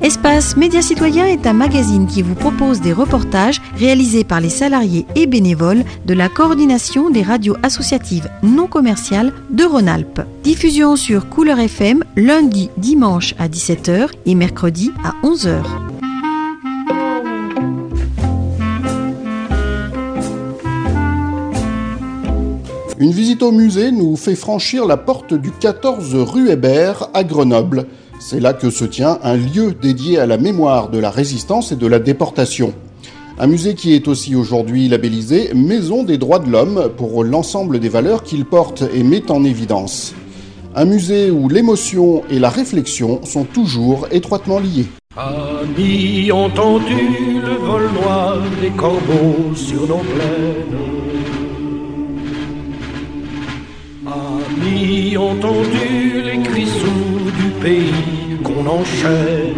Espace Médias Citoyens est un magazine qui vous propose des reportages réalisés par les salariés et bénévoles de la coordination des radios associatives non commerciales de Rhône-Alpes. Diffusion sur Couleur FM lundi, dimanche à 17h et mercredi à 11h. Une visite au musée nous fait franchir la porte du 14 rue Hébert à Grenoble. C'est là que se tient un lieu dédié à la mémoire de la résistance et de la déportation. Un musée qui est aussi aujourd'hui labellisé Maison des droits de l'homme pour l'ensemble des valeurs qu'il porte et met en évidence. Un musée où l'émotion et la réflexion sont toujours étroitement liées. Amis, entendu le vol noir des corbeaux sur nos plaines. Amis, entendu les cris sourds du pays qu'on enchaîne.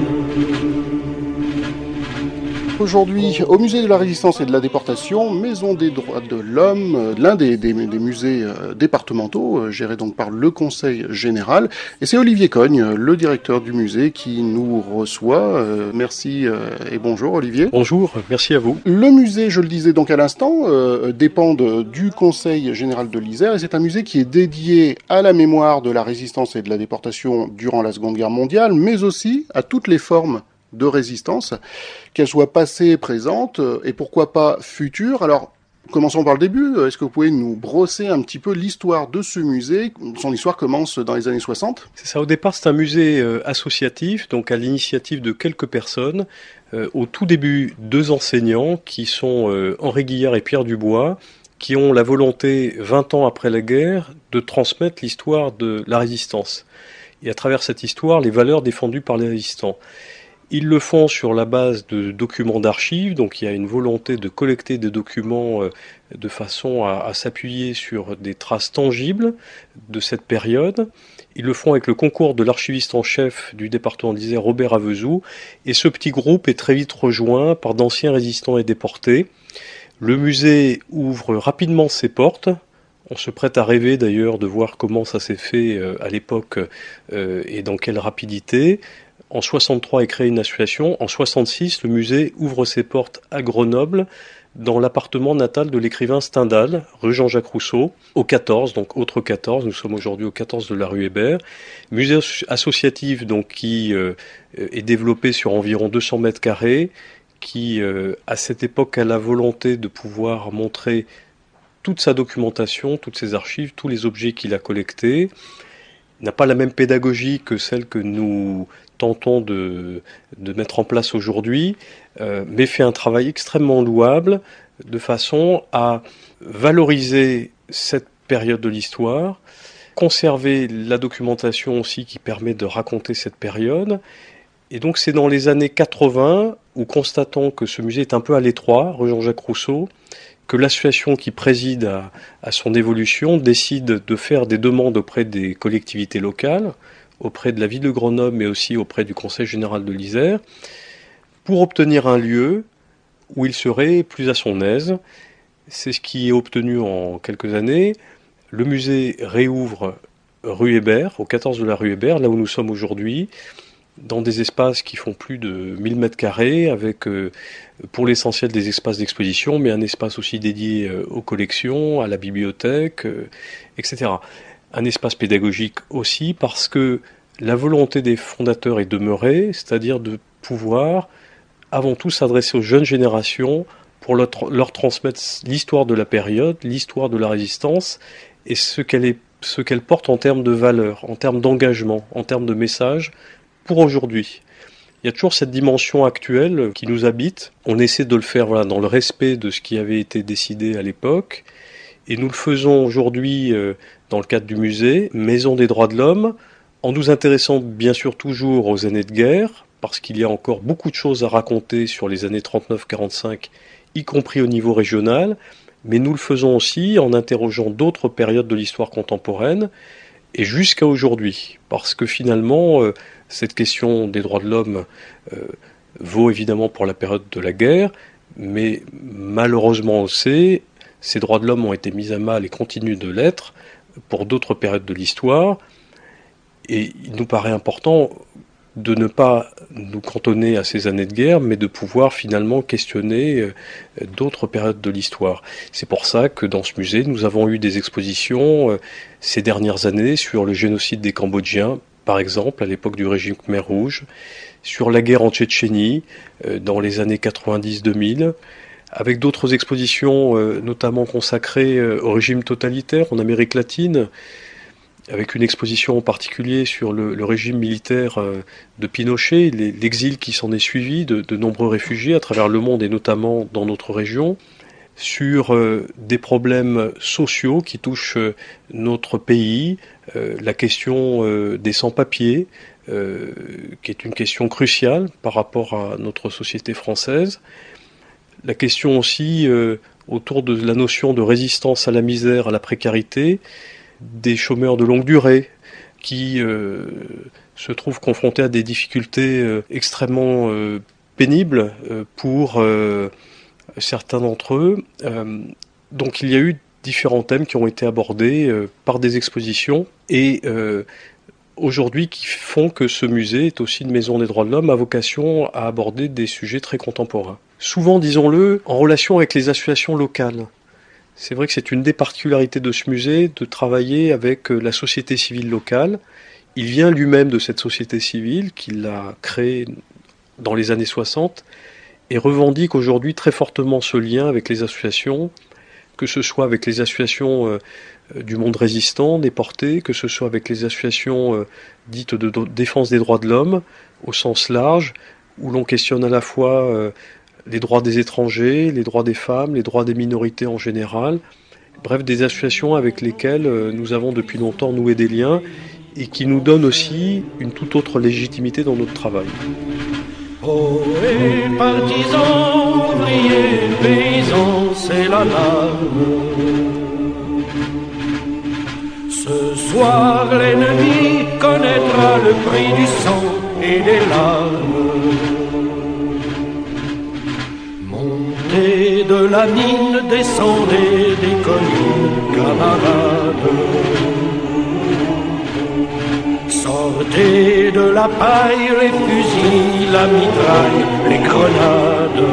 Aujourd'hui, au musée de la Résistance et de la Déportation, Maison des droits de l'homme, l'un des musées départementaux, géré donc par le Conseil général. Et c'est Olivier Cogne, le directeur du musée, qui nous reçoit. Merci et bonjour Olivier. Bonjour, merci à vous. Le musée, je le disais donc à l'instant, dépend du Conseil général de l'Isère, et c'est un musée qui est dédié à la mémoire de la résistance et de la déportation durant la Seconde Guerre mondiale, mais aussi à toutes les formes de résistance, qu'elle soit passée, présente et pourquoi pas future. Alors, commençons par le début. Est-ce que vous pouvez nous brosser un petit peu l'histoire de ce musée ? Son histoire commence dans les années 60. C'est ça, au départ c'est un musée associatif, donc à l'initiative de quelques personnes. Au tout début, 2 enseignants qui sont Henri Guillard et Pierre Dubois, qui ont la volonté, 20 ans après la guerre, de transmettre l'histoire de la résistance. Et à travers cette histoire, les valeurs défendues par les résistants. Ils le font sur la base de documents d'archives, donc il y a une volonté de collecter des documents de façon à s'appuyer sur des traces tangibles de cette période. Ils le font avec le concours de l'archiviste en chef du département de l'Isère, Robert Avezoux, et ce petit groupe est très vite rejoint par d'anciens résistants et déportés. Le musée ouvre rapidement ses portes. On se prête à rêver d'ailleurs de voir comment ça s'est fait à l'époque et dans quelle rapidité. En 63 est créée une association. En 66, le musée ouvre ses portes à Grenoble, dans l'appartement natal de l'écrivain Stendhal, rue Jean-Jacques Rousseau, au 14, donc autre 14. Nous sommes aujourd'hui au 14 de la rue Hébert. Musée associatif donc qui est développé sur environ 200 mètres carrés, qui à cette époque a la volonté de pouvoir montrer toute sa documentation, toutes ses archives, tous les objets qu'il a collectés. Il n'a pas la même pédagogie que celle que nous tentons de mettre en place aujourd'hui, mais fait un travail extrêmement louable de façon à valoriser cette période de l'histoire, conserver la documentation aussi qui permet de raconter cette période. Et donc c'est dans les années 80 où, constatant que ce musée est un peu à l'étroit, rue Jean-Jacques Rousseau, que l'association qui préside à son évolution décide de faire des demandes auprès des collectivités locales, auprès de la ville de Grenoble, mais aussi auprès du Conseil général de l'Isère, pour obtenir un lieu où il serait plus à son aise. C'est ce qui est obtenu en quelques années. Le musée réouvre rue Hébert, au 14 de la rue Hébert, là où nous sommes aujourd'hui, dans des espaces qui font plus de 1000 mètres carrés, avec pour l'essentiel des espaces d'exposition, mais un espace aussi dédié aux collections, à la bibliothèque, etc. Un espace pédagogique aussi, parce que la volonté des fondateurs est demeurée, c'est-à-dire de pouvoir avant tout s'adresser aux jeunes générations pour leur transmettre l'histoire de la période, l'histoire de la résistance, et ce qu'elle porte en termes de valeurs, en termes d'engagement, en termes de messages, pour aujourd'hui. Il y a toujours cette dimension actuelle qui nous habite. On essaie de le faire dans le respect de ce qui avait été décidé à l'époque. Et nous le faisons aujourd'hui dans le cadre du musée, Maison des droits de l'homme, en nous intéressant bien sûr toujours aux années de guerre, parce qu'il y a encore beaucoup de choses à raconter sur les années 39-45, y compris au niveau régional. Mais nous le faisons aussi en interrogeant d'autres périodes de l'histoire contemporaine, et jusqu'à aujourd'hui. Parce que finalement, cette question des droits de l'homme vaut évidemment pour la période de la guerre, mais malheureusement on sait, ces droits de l'homme ont été mis à mal et continuent de l'être pour d'autres périodes de l'histoire. Et il nous paraît important de ne pas nous cantonner à ces années de guerre, mais de pouvoir finalement questionner d'autres périodes de l'histoire. C'est pour ça que dans ce musée, nous avons eu des expositions ces dernières années sur le génocide des Cambodgiens, par exemple, à l'époque du régime Khmer Rouge, sur la guerre en Tchétchénie, dans les années 90-2000, avec d'autres expositions notamment consacrées au régime totalitaire en Amérique latine, avec une exposition en particulier sur le régime militaire de Pinochet, l'exil qui s'en est suivi de nombreux réfugiés à travers le monde et notamment dans notre région, sur des problèmes sociaux qui touchent notre pays, la question des sans-papiers, qui est une question cruciale par rapport à notre société française, la question aussi autour de la notion de résistance à la misère, à la précarité, des chômeurs de longue durée qui se trouvent confrontés à des difficultés extrêmement pénibles pour certains d'entre eux. Donc il y a eu différents thèmes qui ont été abordés par des expositions et aujourd'hui qui font que ce musée est aussi une maison des droits de l'homme à vocation à aborder des sujets très contemporains. Souvent, disons-le, en relation avec les associations locales. C'est vrai que c'est une des particularités de ce musée de travailler avec la société civile locale. Il vient lui-même de cette société civile qu'il a créée dans les années 60 et revendique aujourd'hui très fortement ce lien avec les associations, que ce soit avec les associations du monde résistant, déporté, que ce soit avec les associations dites de défense des droits de l'homme au sens large, où l'on questionne à la fois les droits des étrangers, les droits des femmes, les droits des minorités en général. Bref, des associations avec lesquelles nous avons depuis longtemps noué des liens et qui nous donnent aussi une toute autre légitimité dans notre travail. Ohé, partisans, ouvriers, paysans, c'est la larme. Ce soir, l'ennemi connaîtra le prix du sang et des larmes. Montez de la mine, descendez des collines, camarades. Sortez de la paille, les fusils, la mitraille, les grenades.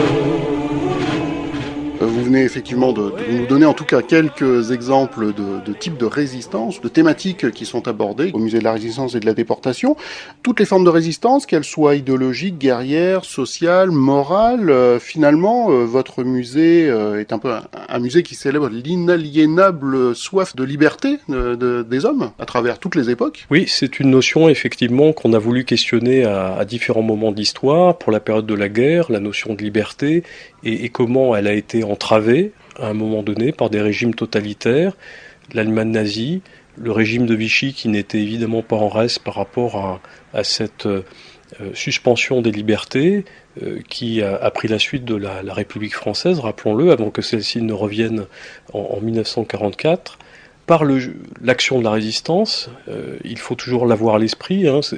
Vous venez effectivement de nous donner en tout cas quelques exemples de types de résistance, de thématiques qui sont abordées au musée de la résistance et de la déportation. Toutes les formes de résistance, qu'elles soient idéologiques, guerrières, sociales, morales, finalement, votre musée est un peu un musée qui célèbre l'inaliénable soif de liberté des hommes à travers toutes les époques. Oui, c'est une notion effectivement qu'on a voulu questionner à différents moments de l'histoire, pour la période de la guerre, la notion de liberté, et comment elle a été entravée à un moment donné par des régimes totalitaires, l'Allemagne nazie, le régime de Vichy qui n'était évidemment pas en reste par rapport à cette suspension des libertés qui a pris la suite de la République française, rappelons-le, avant que celle-ci ne revienne en 1944. Par l'action de la résistance, il faut toujours l'avoir à l'esprit, hein,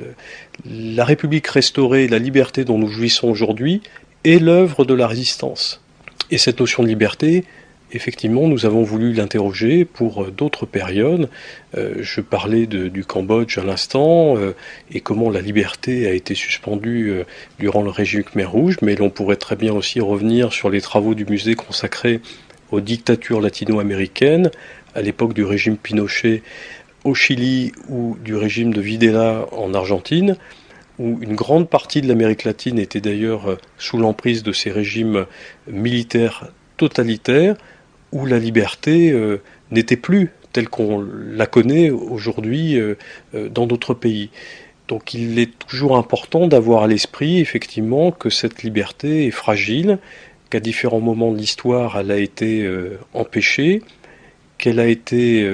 la République restaurée, la liberté dont nous jouissons aujourd'hui, est l'œuvre de la résistance. Et cette notion de liberté, effectivement, nous avons voulu l'interroger pour d'autres périodes. Je parlais du Cambodge à l'instant, et comment la liberté a été suspendue durant le régime Khmer Rouge, mais l'on pourrait très bien aussi revenir sur les travaux du musée consacrés aux dictatures latino-américaines, à l'époque du régime Pinochet au Chili ou du régime de Videla en Argentine, où une grande partie de l'Amérique latine était d'ailleurs sous l'emprise de ces régimes militaires totalitaires, où la liberté n'était plus telle qu'on la connaît aujourd'hui dans d'autres pays. Donc il est toujours important d'avoir à l'esprit effectivement que cette liberté est fragile, qu'à différents moments de l'histoire elle a été empêchée, qu'elle a été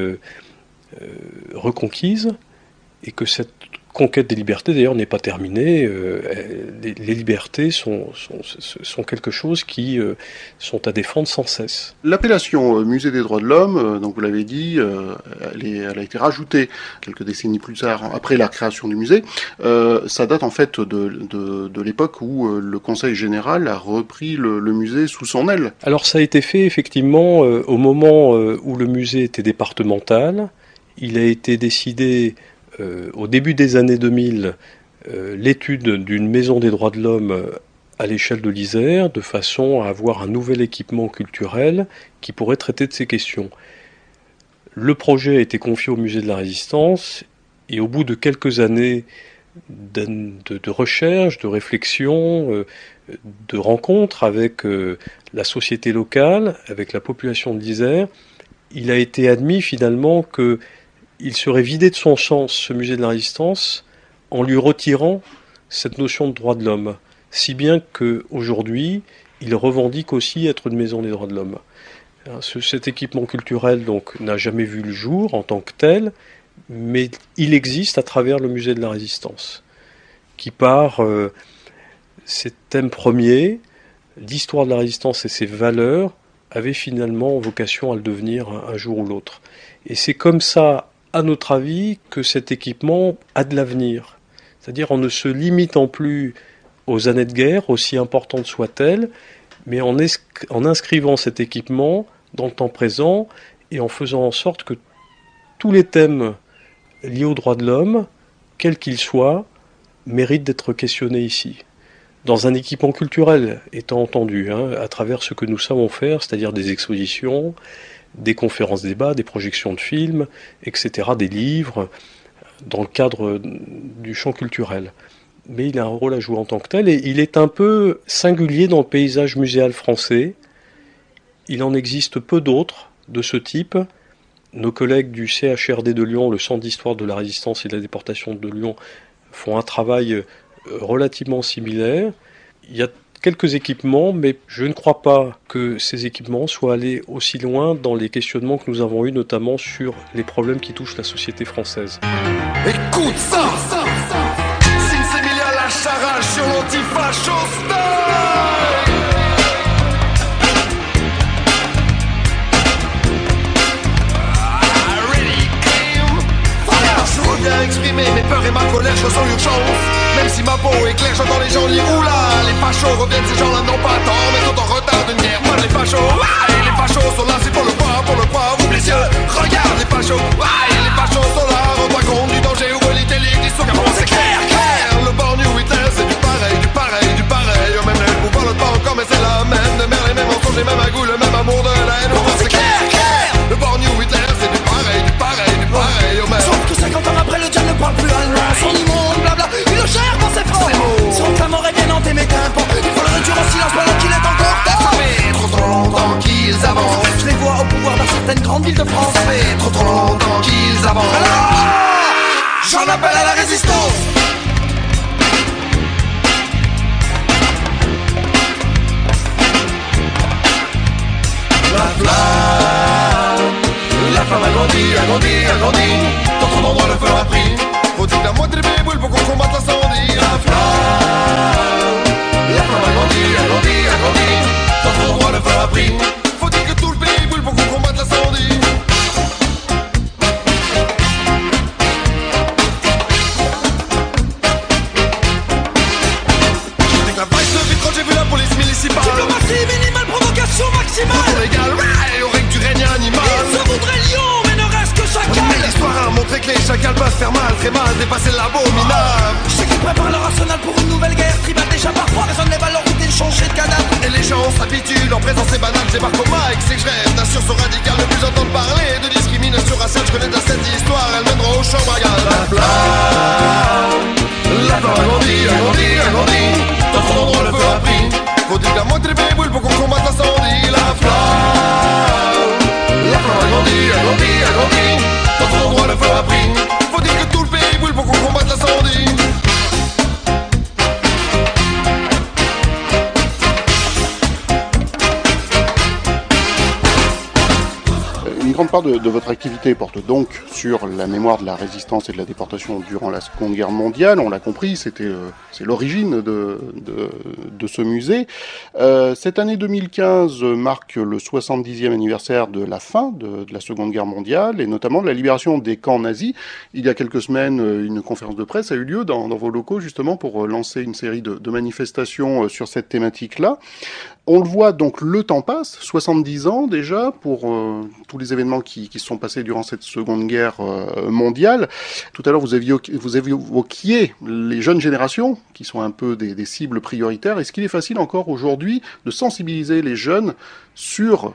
reconquise, et que cette conquête des libertés d'ailleurs n'est pas terminée. Les libertés sont quelque chose qui sont à défendre sans cesse. L'appellation Musée des droits de l'homme, donc vous l'avez dit, elle a été rajoutée quelques décennies plus tard, après la création du musée. Ça date en fait de l'époque où le Conseil général a repris le musée sous son aile. Alors ça a été fait effectivement au moment où le musée était départemental. Il a été décidé au début des années 2000 l'étude d'une maison des droits de l'homme à l'échelle de l'Isère, de façon à avoir un nouvel équipement culturel qui pourrait traiter de ces questions. Le projet a été confié au Musée de la Résistance, et au bout de quelques années de recherche, de réflexion, de rencontres avec la société locale, avec la population de l'Isère, il a été admis finalement qu'il serait vidé de son sens, ce Musée de la Résistance, en lui retirant cette notion de droit de l'homme, si bien qu'aujourd'hui, il revendique aussi être une maison des droits de l'homme. Cet équipement culturel donc n'a jamais vu le jour en tant que tel, mais il existe à travers le Musée de la Résistance, qui par ses thèmes premiers, l'histoire de la Résistance et ses valeurs, avait finalement vocation à le devenir un jour ou l'autre. Et c'est comme ça, à notre avis, que cet équipement a de l'avenir. C'est-à-dire en ne se limitant plus aux années de guerre, aussi importantes soient-elles, mais en inscrivant cet équipement dans le temps présent et en faisant en sorte que tous les thèmes liés aux droits de l'homme, quels qu'ils soient, méritent d'être questionnés ici. Dans un équipement culturel, étant entendu, à travers ce que nous savons faire, c'est-à-dire des expositions, des conférences débats, des projections de films, etc., des livres, dans le cadre du champ culturel. Mais il a un rôle à jouer en tant que tel, et il est un peu singulier dans le paysage muséal français. Il en existe peu d'autres de ce type. Nos collègues du CHRD de Lyon, le Centre d'histoire de la résistance et de la déportation de Lyon, font un travail relativement similaire. Il y a quelques équipements, mais je ne crois pas que ces équipements soient allés aussi loin dans les questionnements que nous avons eus, notamment sur les problèmes qui touchent la société française. Écoute ça, Sins Emilia la charage sur l'antifacho style. Je reviens exprimer mes peurs et ma colère, je sens l'urgence. Même si ma peau est claire, j'entends les gens dire oula, les fachos reviennent, ces gens-là n'ont pas tort, mais sont en retard d'une guerre. Pas les fachos, et les fachos sont là, c'est pour le voir, ouvre les yeux, regarde les fachos, et les fachos sont là, rends-toi compte du danger, ouvre l'italique, dis pour moi c'est clair, le bord New Hitler, c'est du pareil, même le pouvoir le pas encore, mais c'est la même, de merde, les mêmes mensonges, les mêmes agouts, le même amour de la haine, pour moi c'est clair, le bord New Hitler, c'est du pareil, au même. Sauf que 50 ans après, le diable ne parle plus allemand. Son immonde blabla, il le gère dans ses phrases. Son clamor est bien hanté mes tympans. Il faut le réduire en silence pendant qu'il est encore temps. Ça fait trop longtemps qu'ils avancent. Je les vois au pouvoir dans certaines grandes villes de France. Ça fait trop longtemps qu'ils avancent. Alors, j'en appelle à la résistance. La flamme agrandit, dans ton endroit le feu a pris. Faut-il la moitié des boules pour qu'on combatte l'incendie? La flamme agrandit, dans ton endroit le feu a pris. Faut-il que tout le pays brûle pour qu'on combatte l'incendie? J'ai que la vache se vide quand j'ai vu la police municipale. Diplomatie minimale, provocation maximale. Légal, et au règne du règne animal. Il se voudrait lion, mais ne reste que chacal. Mais l'histoire a montré que les chacals peuvent faire mal, très mal, dépasser l'abominable. Je sais qu'ils préparent leur arsenal pour une nouvelle guerre. Tribal déjà parfois résonnent les valeurs routiles, changer de cadavre. Et les gens s'habituent, leur présence est banale. J'ébarque au mic, c'est que je rêve d'un sursaut radical. Ne plus entendre parler de discrimination raciale. Je connais cette histoire, elle mènera au champ bragal. La flamme agrandit, dans ton endroit le feu a pris. Faut-il que la moitié des boules pour qu'on combatte l'incendie? La flamme agrandit, dans ton endroit le feu a pris. Faut-il que tout le pays brûle pour qu'on combatte l'incendie? Une grande part de votre activité porte donc sur la mémoire de la résistance et de la déportation durant la Seconde Guerre mondiale. On l'a compris, c'est l'origine de ce musée. Cette année 2015 marque le 70e anniversaire de la fin de la Seconde Guerre mondiale et notamment de la libération des camps nazis. Il y a quelques semaines, une conférence de presse a eu lieu dans vos locaux justement pour lancer une série de manifestations sur cette thématique-là. On le voit, donc le temps passe, 70 ans déjà pour tous les événements qui se sont passés durant cette Seconde Guerre mondiale. Tout à l'heure, vous évoquiez les jeunes générations qui sont un peu des cibles prioritaires. Est-ce qu'il est facile encore aujourd'hui de sensibiliser les jeunes sur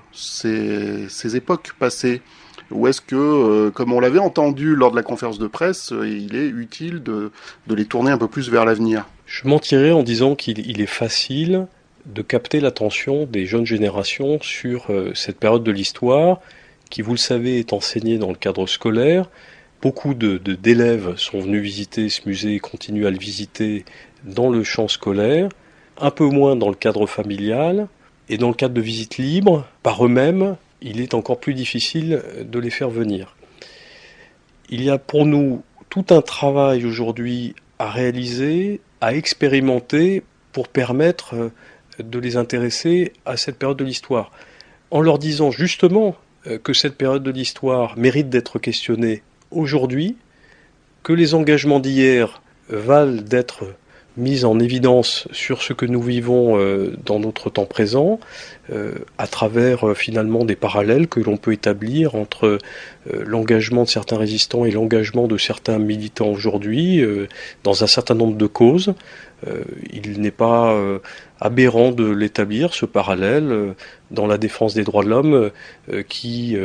ces époques passées ? Ou est-ce que, comme on l'avait entendu lors de la conférence de presse, il est utile de les tourner un peu plus vers l'avenir ? Je mentirais en disant qu'il est facile de capter l'attention des jeunes générations sur cette période de l'histoire qui, vous le savez, est enseignée dans le cadre scolaire. Beaucoup d'élèves sont venus visiter ce musée et continuent à le visiter dans le champ scolaire, un peu moins dans le cadre familial, et dans le cadre de visites libres, par eux-mêmes, il est encore plus difficile de les faire venir. Il y a pour nous tout un travail aujourd'hui à réaliser, à expérimenter pour permettre de les intéresser à cette période de l'histoire. En leur disant justement que cette période de l'histoire mérite d'être questionnée aujourd'hui, que les engagements d'hier valent d'être mis en évidence sur ce que nous vivons dans notre temps présent, à travers finalement des parallèles que l'on peut établir entre l'engagement de certains résistants et l'engagement de certains militants aujourd'hui dans un certain nombre de causes. Il n'est pas aberrant de l'établir, ce parallèle, dans la défense des droits de l'homme qui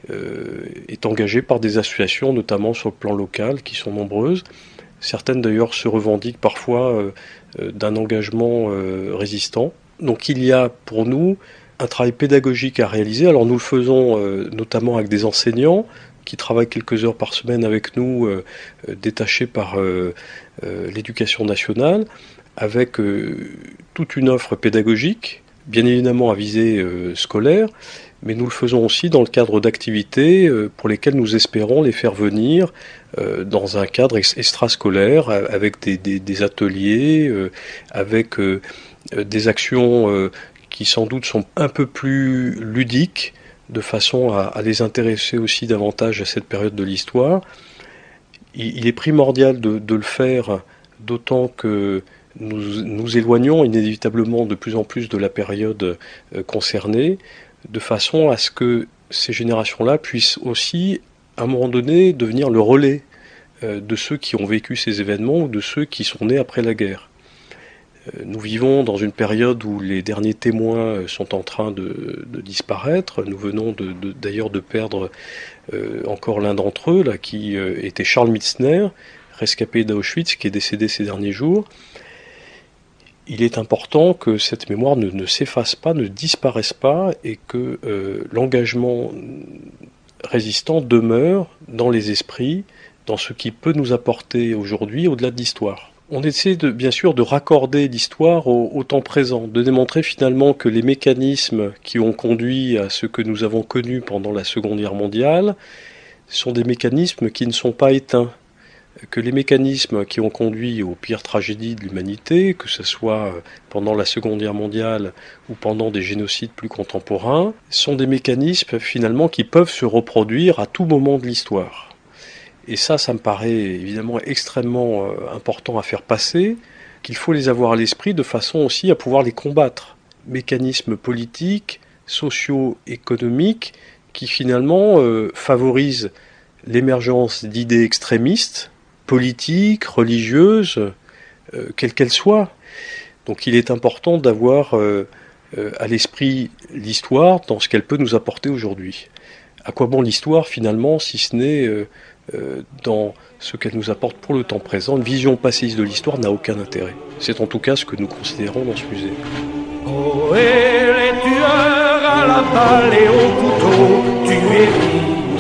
est engagé par des associations, notamment sur le plan local, qui sont nombreuses. Certaines d'ailleurs se revendiquent parfois d'un engagement résistant. Donc il y a pour nous un travail pédagogique à réaliser. Alors nous le faisons notamment avec des enseignants qui travaillent quelques heures par semaine avec nous, détachés par l'éducation nationale, avec toute une offre pédagogique, bien évidemment à visée scolaire, mais nous le faisons aussi dans le cadre d'activités pour lesquelles nous espérons les faire venir dans un cadre extrascolaire, avec des ateliers, avec des actions qui sans doute sont un peu plus ludiques, de façon à les intéresser aussi davantage à cette période de l'histoire. Il est primordial de le faire, d'autant que nous éloignons inévitablement de plus en plus de la période concernée, de façon à ce que ces générations-là puissent aussi, à un moment donné, devenir le relais de ceux qui ont vécu ces événements ou de ceux qui sont nés après la guerre. Nous vivons dans une période où les derniers témoins sont en train de disparaître. Nous venons d'ailleurs de perdre encore l'un d'entre eux, là, qui était Charles Mitzner, rescapé d'Auschwitz, qui est décédé ces derniers jours. Il est important que cette mémoire ne s'efface pas, ne disparaisse pas, et que l'engagement résistant demeure dans les esprits, dans ce qui peut nous apporter aujourd'hui au-delà de l'histoire. On essaie bien sûr de raccorder l'histoire au temps présent, de démontrer finalement que les mécanismes qui ont conduit à ce que nous avons connu pendant la Seconde Guerre mondiale sont des mécanismes qui ne sont pas éteints, que les mécanismes qui ont conduit aux pires tragédies de l'humanité, que ce soit pendant la Seconde Guerre mondiale ou pendant des génocides plus contemporains, sont des mécanismes finalement qui peuvent se reproduire à tout moment de l'histoire. Et ça me paraît évidemment extrêmement important à faire passer, qu'il faut les avoir à l'esprit de façon aussi à pouvoir les combattre. Mécanismes politiques, sociaux, économiques, qui finalement favorisent l'émergence d'idées extrémistes, politiques, religieuses, quelles qu'elles soient. Donc il est important d'avoir à l'esprit l'histoire dans ce qu'elle peut nous apporter aujourd'hui. À quoi bon l'histoire finalement, si ce n'est dans ce qu'elle nous apporte pour le temps présent? Une vision passéiste de l'histoire n'a aucun intérêt. C'est en tout cas ce que nous considérons dans ce musée. Oh, et les tueurs à la balle et au couteau, tu évites.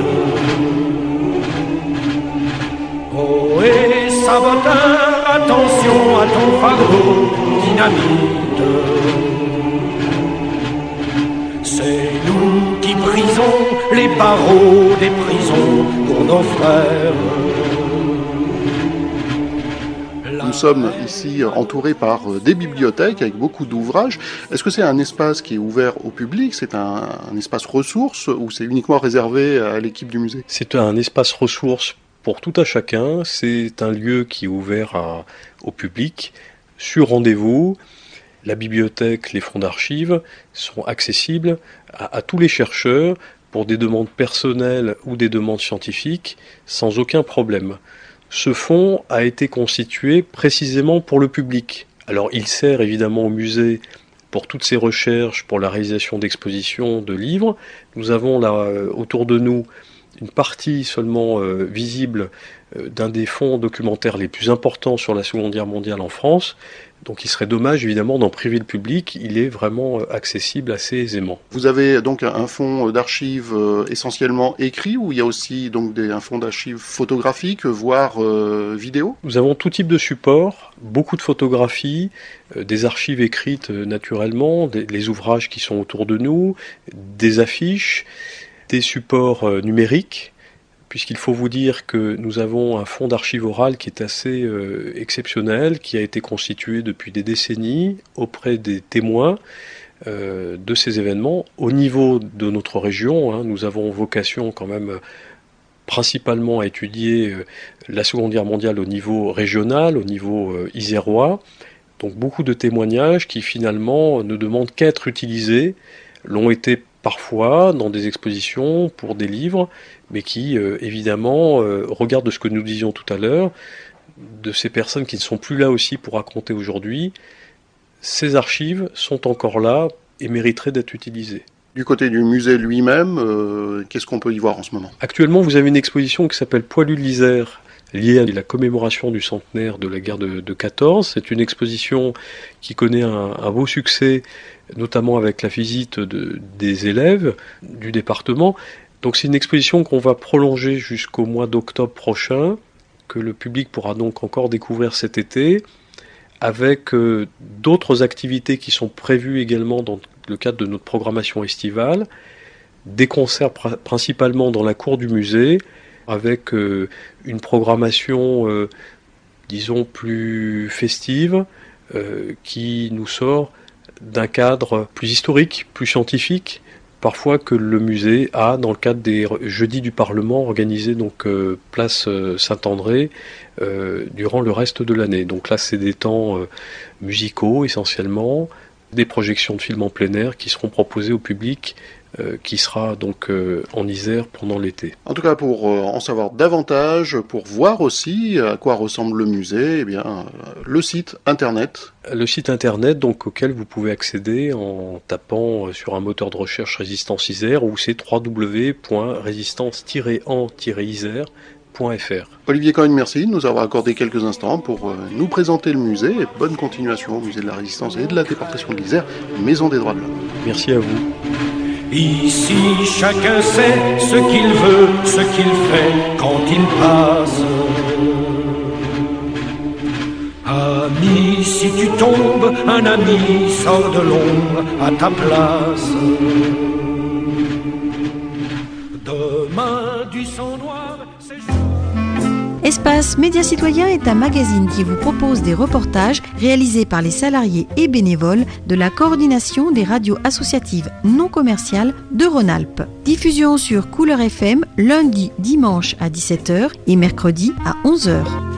Oh, et saboteur, attention à ton fardeau, dynamite. C'est nous qui brisons les barreaux des prisons pour nos frères. Nous sommes ici entourés par des bibliothèques avec beaucoup d'ouvrages. Est-ce que c'est un espace qui est ouvert au public? C'est un espace ressource ou c'est uniquement réservé à l'équipe du musée? C'est un espace ressource pour tout à chacun. C'est un lieu qui est ouvert au public, sur rendez-vous. La bibliothèque, les fonds d'archives sont accessibles à tous les chercheurs pour des demandes personnelles ou des demandes scientifiques sans aucun problème. Ce fonds a été constitué précisément pour le public. Alors il sert évidemment au musée pour toutes ses recherches, pour la réalisation d'expositions, de livres. Nous avons là autour de nous une partie seulement visible d'un des fonds documentaires les plus importants sur la Seconde Guerre mondiale en France. Donc il serait dommage évidemment d'en priver le public, il est vraiment accessible assez aisément. Vous avez donc un fonds d'archives essentiellement écrit, ou il y a aussi donc un fonds d'archives photographiques, voire vidéo ? Nous avons tout type de supports, beaucoup de photographies, des archives écrites naturellement, les ouvrages qui sont autour de nous, des affiches, des supports numériques, puisqu'il faut vous dire que nous avons un fonds d'archives orales qui est assez exceptionnel, qui a été constitué depuis des décennies auprès des témoins de ces événements. Au niveau de notre région, nous avons vocation quand même principalement à étudier la Seconde Guerre mondiale au niveau régional, au niveau isérois. Donc beaucoup de témoignages qui finalement ne demandent qu'à être utilisés, l'ont été parfois dans des expositions pour des livres, mais qui évidemment regardent ce que nous disions tout à l'heure, de ces personnes qui ne sont plus là aussi pour raconter aujourd'hui. Ces archives sont encore là et mériteraient d'être utilisées. Du côté du musée lui-même, qu'est-ce qu'on peut y voir en ce moment ? Actuellement, vous avez une exposition qui s'appelle Poilus de l'Isère, liée à la commémoration du centenaire de la guerre de 14. C'est une exposition qui connaît un beau succès, notamment avec la visite des élèves du département. Donc c'est une exposition qu'on va prolonger jusqu'au mois d'octobre prochain, que le public pourra donc encore découvrir cet été, avec d'autres activités qui sont prévues également dans le cadre de notre programmation estivale, des concerts principalement dans la cour du musée, avec une programmation, disons, plus festive, qui nous sort d'un cadre plus historique, plus scientifique, parfois que le musée a dans le cadre des Jeudis du Parlement organisés donc place Saint-André durant le reste de l'année. Donc là, c'est des temps musicaux essentiellement, des projections de films en plein air qui seront proposées au public, qui sera donc en Isère pendant l'été. En tout cas, pour en savoir davantage, pour voir aussi à quoi ressemble le musée, eh bien, le site internet. Le site internet donc, auquel vous pouvez accéder en tapant sur un moteur de recherche Résistance Isère, ou c'est www.résistance-en-isère.fr. Olivier Cogne, merci de nous avoir accordé quelques instants pour nous présenter le musée, et bonne continuation au musée de la Résistance et de la déportation de l'Isère, Maison des droits de l'homme. Merci à vous. Ici, chacun sait ce qu'il veut, ce qu'il fait quand il passe. Ami, si tu tombes, un ami sort de l'ombre à ta place. Demain, du sang noir, c'est... Espace Médias Citoyens est un magazine qui vous propose des reportages réalisés par les salariés et bénévoles de la coordination des radios associatives non commerciales de Rhône-Alpes. Diffusion sur Couleur FM lundi, dimanche à 17h et mercredi à 11h.